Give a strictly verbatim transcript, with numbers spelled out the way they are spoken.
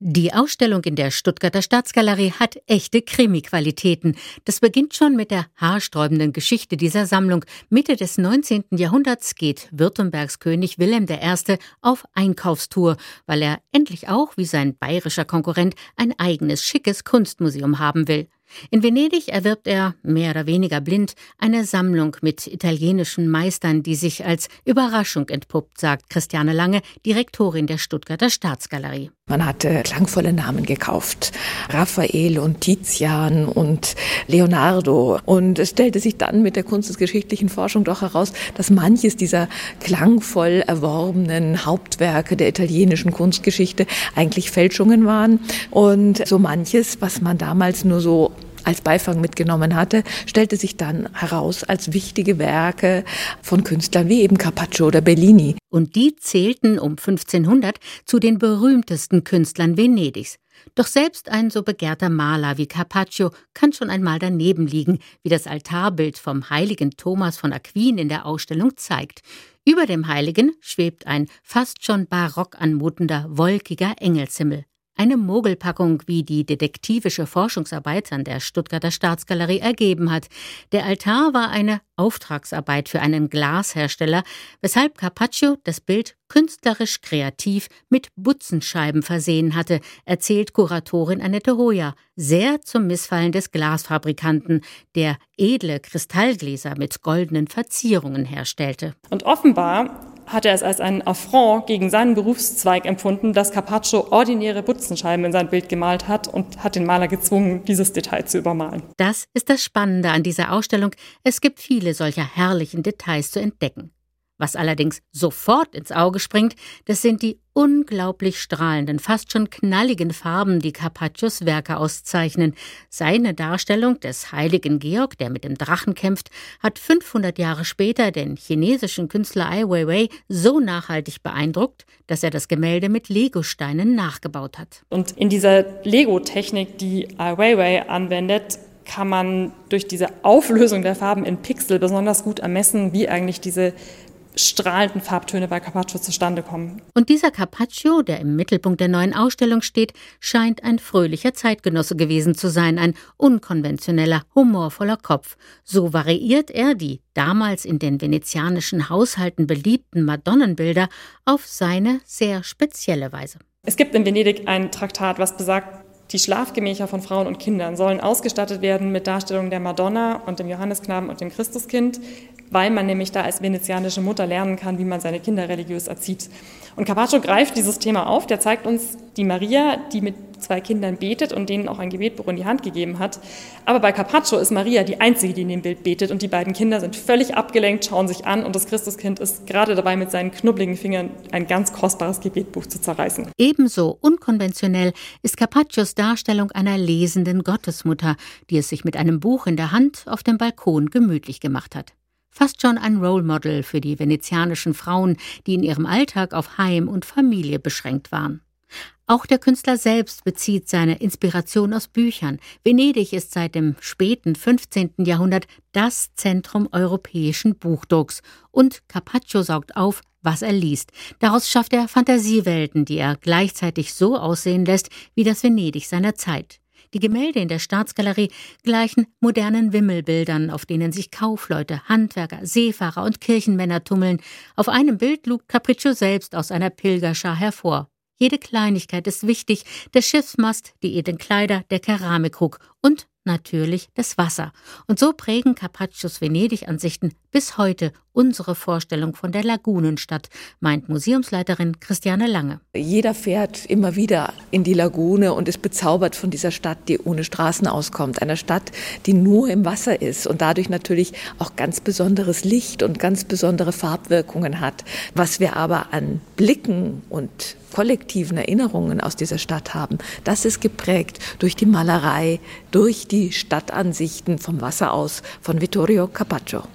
Die Ausstellung in der Stuttgarter Staatsgalerie hat echte Krimi-Qualitäten. Das beginnt schon mit der haarsträubenden Geschichte dieser Sammlung. Mitte des neunzehnten Jahrhunderts geht Württembergs König Wilhelm der Erste auf Einkaufstour, weil er endlich auch, wie sein bayerischer Konkurrent, ein eigenes schickes Kunstmuseum haben will. In Venedig erwirbt er, mehr oder weniger blind, eine Sammlung mit italienischen Meistern, die sich als Überraschung entpuppt, sagt Christiane Lange, Direktorin der Stuttgarter Staatsgalerie. Man hatte klangvolle Namen gekauft, Raphael und Tizian und Leonardo. Und es stellte sich dann mit der kunstgeschichtlichen Forschung doch heraus, dass manches dieser klangvoll erworbenen Hauptwerke der italienischen Kunstgeschichte eigentlich Fälschungen waren. Und so manches, was man damals nur so als Beifang mitgenommen hatte, stellte sich dann heraus als wichtige Werke von Künstlern wie eben Carpaccio oder Bellini. Und die zählten um fünfzehnhundert zu den berühmtesten Künstlern Venedigs. Doch selbst ein so begehrter Maler wie Carpaccio kann schon einmal daneben liegen, wie das Altarbild vom heiligen Thomas von Aquin in der Ausstellung zeigt. Über dem Heiligen schwebt ein fast schon barock anmutender, wolkiger Engelshimmel. Eine Mogelpackung, wie die detektivische Forschungsarbeit an der Stuttgarter Staatsgalerie ergeben hat. Der Altar war eine Auftragsarbeit für einen Glashersteller, weshalb Carpaccio das Bild künstlerisch kreativ mit Butzenscheiben versehen hatte, erzählt Kuratorin Annette Hoyer, sehr zum Missfallen des Glasfabrikanten, der edle Kristallgläser mit goldenen Verzierungen herstellte. Und offenbar hat er es als einen Affront gegen seinen Berufszweig empfunden, dass Carpaccio ordinäre Butzenscheiben in sein Bild gemalt hat und hat den Maler gezwungen, dieses Detail zu übermalen. Das ist das Spannende an dieser Ausstellung. Es gibt viele solcher herrlichen Details zu entdecken. Was allerdings sofort ins Auge springt, das sind die unglaublich strahlenden, fast schon knalligen Farben, die Carpaccios Werke auszeichnen. Seine Darstellung des heiligen Georg, der mit dem Drachen kämpft, hat fünfhundert Jahre später den chinesischen Künstler Ai Weiwei so nachhaltig beeindruckt, dass er das Gemälde mit Legosteinen nachgebaut hat. Und in dieser Lego-Technik, die Ai Weiwei anwendet, kann man durch diese Auflösung der Farben in Pixel besonders gut ermessen, wie eigentlich diese strahlenden Farbtöne bei Carpaccio zustande kommen. Und dieser Carpaccio, der im Mittelpunkt der neuen Ausstellung steht, scheint ein fröhlicher Zeitgenosse gewesen zu sein, ein unkonventioneller, humorvoller Kopf. So variiert er die damals in den venezianischen Haushalten beliebten Madonnenbilder auf seine sehr spezielle Weise. Es gibt in Venedig ein Traktat, was besagt, die Schlafgemächer von Frauen und Kindern sollen ausgestattet werden mit Darstellungen der Madonna und dem Johannesknaben und dem Christuskind, weil man nämlich da als venezianische Mutter lernen kann, wie man seine Kinder religiös erzieht. Und Carpaccio greift dieses Thema auf, der zeigt uns die Maria, die mit zwei Kindern betet und denen auch ein Gebetbuch in die Hand gegeben hat. Aber bei Carpaccio ist Maria die Einzige, die in dem Bild betet und die beiden Kinder sind völlig abgelenkt, schauen sich an und das Christuskind ist gerade dabei, mit seinen knubbeligen Fingern ein ganz kostbares Gebetbuch zu zerreißen. Ebenso unkonventionell ist Carpaccios Darstellung einer lesenden Gottesmutter, die es sich mit einem Buch in der Hand auf dem Balkon gemütlich gemacht hat. Fast schon ein Role Model für die venezianischen Frauen, die in ihrem Alltag auf Heim und Familie beschränkt waren. Auch der Künstler selbst bezieht seine Inspiration aus Büchern. Venedig ist seit dem späten fünfzehnten Jahrhundert das Zentrum europäischen Buchdrucks. Und Carpaccio saugt auf, was er liest. Daraus schafft er Fantasiewelten, die er gleichzeitig so aussehen lässt wie das Venedig seiner Zeit. Die Gemälde in der Staatsgalerie gleichen modernen Wimmelbildern, auf denen sich Kaufleute, Handwerker, Seefahrer und Kirchenmänner tummeln. Auf einem Bild lugt Carpaccio selbst aus einer Pilgerschar hervor. Jede Kleinigkeit ist wichtig, der Schiffsmast, die edlen Kleider, der Keramikkrug und natürlich das Wasser. Und so prägen Carpaccios Venedig-Ansichten bis heute unsere Vorstellung von der Lagunenstadt, meint Museumsleiterin Christiane Lange. Jeder fährt immer wieder in die Lagune und ist bezaubert von dieser Stadt, die ohne Straßen auskommt. Einer Stadt, die nur im Wasser ist und dadurch natürlich auch ganz besonderes Licht und ganz besondere Farbwirkungen hat. Was wir aber an Blicken und kollektiven Erinnerungen aus dieser Stadt haben, das ist geprägt durch die Malerei, durch die Stadtansichten vom Wasser aus von Vittorio Carpaccio.